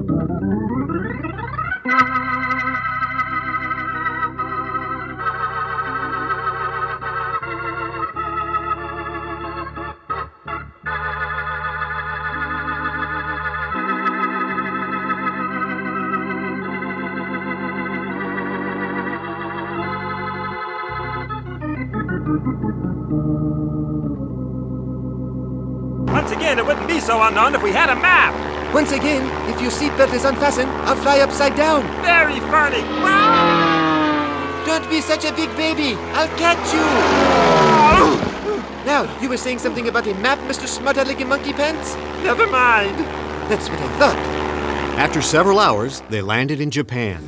Once again, it wouldn't be so unknown if we had a map. Once again, if your seatbelt is unfastened, I'll fly upside down. Very funny. Don't be such a big baby. I'll catch you. Now, you were saying something about a map, Mr. Smart-Aleck Monkey Pants? Never mind. That's what I thought. After several hours, they landed in Japan.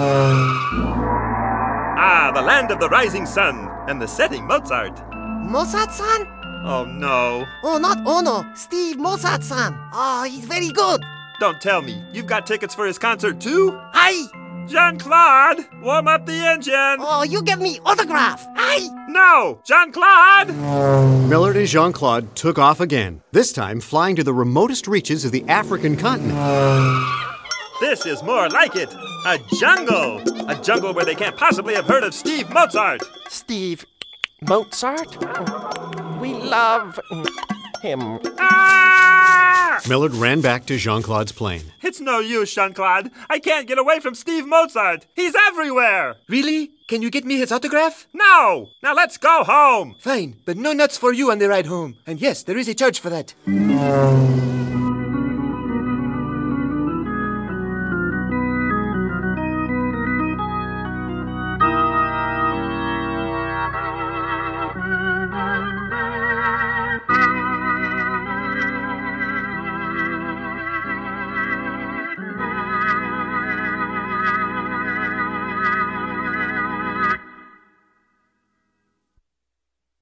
Ah, the land of the rising sun and the setting Mozart. Mozart-san? Oh, no. Oh, not Ono. Steve Mozart-san. Oh, he's very good. Don't tell me. You've got tickets for his concert, too? Hi. Jean-Claude, warm up the engine. Oh, you give me autograph. Hi. No, Jean-Claude. Millard and Jean-Claude took off again, this time flying to the remotest reaches of the African continent. This is more like it. A jungle. A jungle where they can't possibly have heard of Steve Mozart. Steve Mozart? We love him. Ah! Millard ran back to Jean-Claude's plane. It's no use, Jean-Claude. I can't get away from Steve Mozart. He's everywhere. Really? Can you get me his autograph? No. Now let's go home. Fine, but no nuts for you on the ride home. And yes, there is a charge for that.